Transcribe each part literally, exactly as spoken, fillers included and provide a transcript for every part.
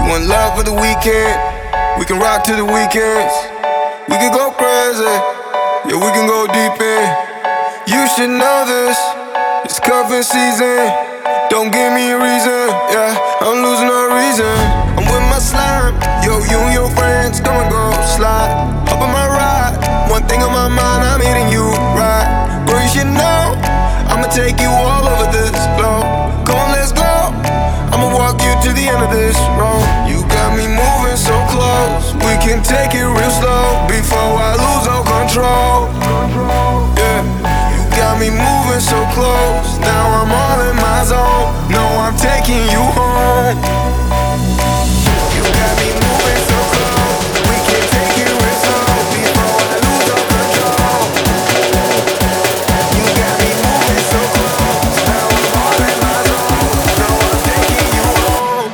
in love for the weekend? We can rock to the weekends. We can go crazy, yeah, we can go deep in. You should know this, it's cuffing season. Don't give me a reason, yeah, I'm losing no reason. I'm with my slime, yo, you and your friends, come and go slide. Up on my ride, one thing on my mind, I'm hitting you right. Girl, you should know, I'ma take you all over this floor. Come on, let's go, I'ma walk you to the end of this road. You got me moving so close, we can take it real slow before I lose all control. Yeah, you got me moving so close, now I'm all in my zone. No, I'm taking you home. You got me moving so close, we can take it real slow before I lose all control. You got me moving so close, now I'm all in my zone. No, I'm taking you home.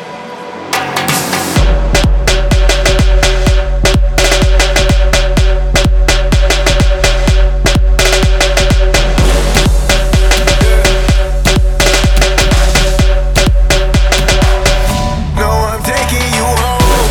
No, I'm taking you home.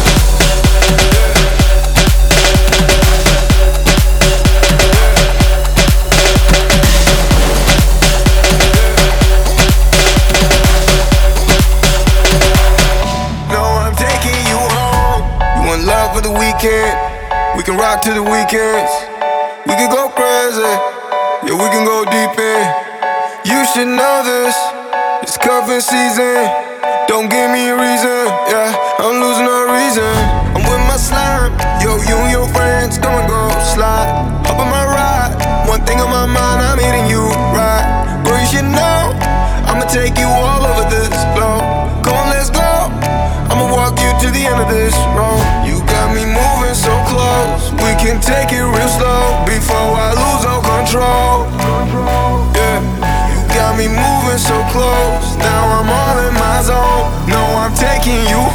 No, I'm taking you home. You in love for the weekend? We can rock to the weekends. We can go crazy, yeah, we can go deep in. You should know this, it's cuffing season. Don't give me a reason, yeah, I'm losing no reason. I'm with my slime, yo, you and your friends, come and go slide. Up on my ride, one thing on my mind, I'm hitting you right. Girl, you should know, I'ma take you all over this floor. Come on, let's go, I'ma walk you to the end of this road. You got me moving so close, we can take it real slow before I lose all control. Yeah, you got me moving so close, now I'm all in my zone. No, I'm taking you